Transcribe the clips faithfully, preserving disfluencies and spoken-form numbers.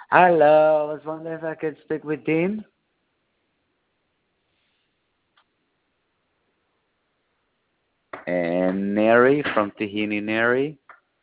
Hello, I was wondering if I could speak with Dean. And Neri from Tahini Neri.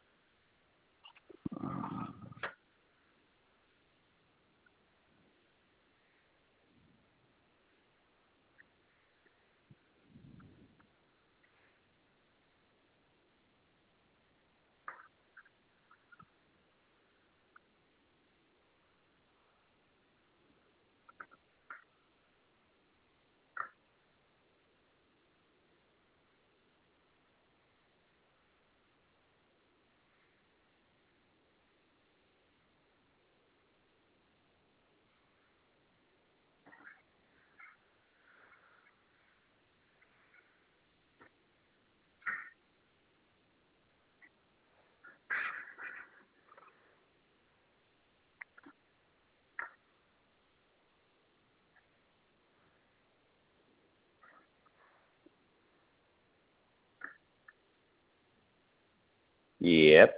Yep.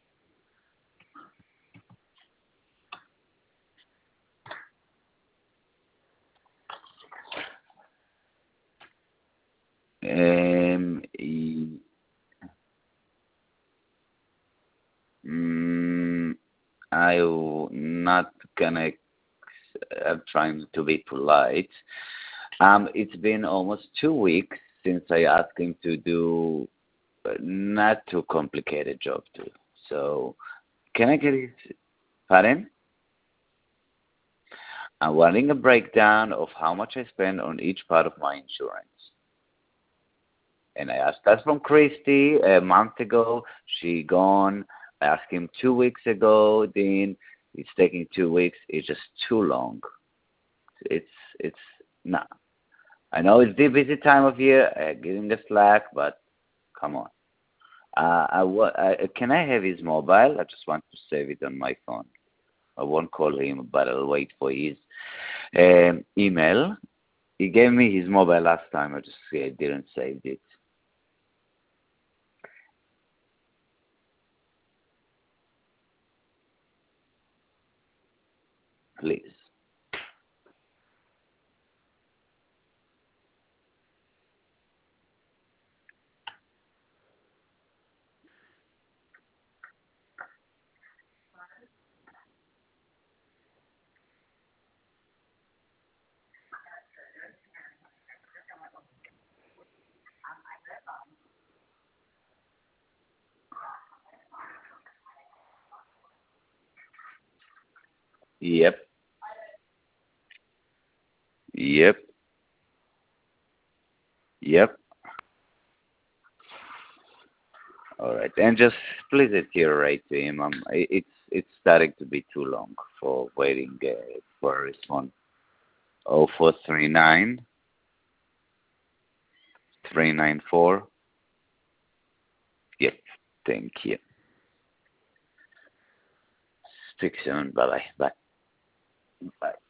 Um, e- mm, I w- not gonna. I'm trying to be polite. Um, it's been almost two weeks since I asked him to do uh, not too complicated job too. So can I get his pardon? I'm wanting a breakdown of how much I spend on each part of my insurance. And I asked that from Christy a month ago. She gone. I asked him two weeks ago. Dean, it's taking two weeks. It's just too long. It's it's nah. I know it's the busy time of year. I give him the slack, but come on. Uh, I, wa- I, can I have his mobile? I just want to save it on my phone. I won't call him, but I'll wait for his um, email. He gave me his mobile last time. I just uh, didn't save it. Please. Yep. Yep. Yep. All right. And just please iterate to him. Um, i- it's it's starting to be too long for waiting uh, for a response. Oh four three nine three nine four. Yep. Thank you. Speak soon. Bye bye. Bye. Bye.